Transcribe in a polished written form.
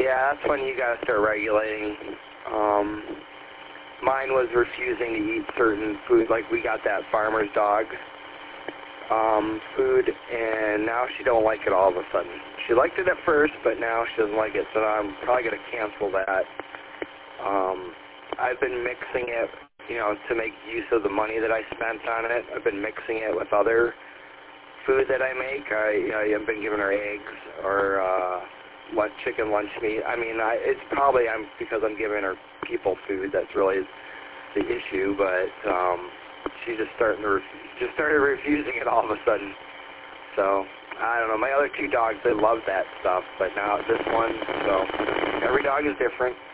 Yeah, that's when you gotta start regulating. Mine was refusing to eat certain food, like we got that farmer's dog food, and now she don't like it all of a sudden. She liked it at first, but now she doesn't like it, so I'm probably gonna cancel that. I've been mixing it, to make use of the money that I spent on it. I've been mixing it with other food that I make. I've been giving her eggs or chicken lunch meat. I mean, it's probably because I'm giving her people food that's really the issue, but she just started refusing it all of a sudden. So I don't know. My other two dogs, they love that stuff, but now this one, so every dog is different.